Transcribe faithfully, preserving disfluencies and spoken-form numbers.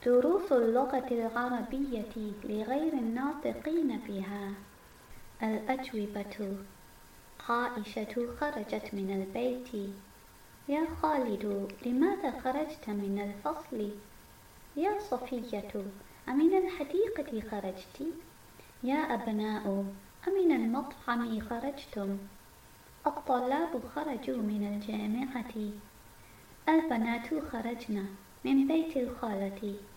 دروس اللغة العربية لغير الناطقين بها. الأجوبة: عائشة خرجت من البيت. يا خالد، لماذا خرجت من الفصل؟ يا صفية، أمن الحديقة خرجت؟ يا أبناء، أمن المطعم خرجتم؟ الطلاب خرجوا من الجامعة. البنات خرجن من بيت الخالة.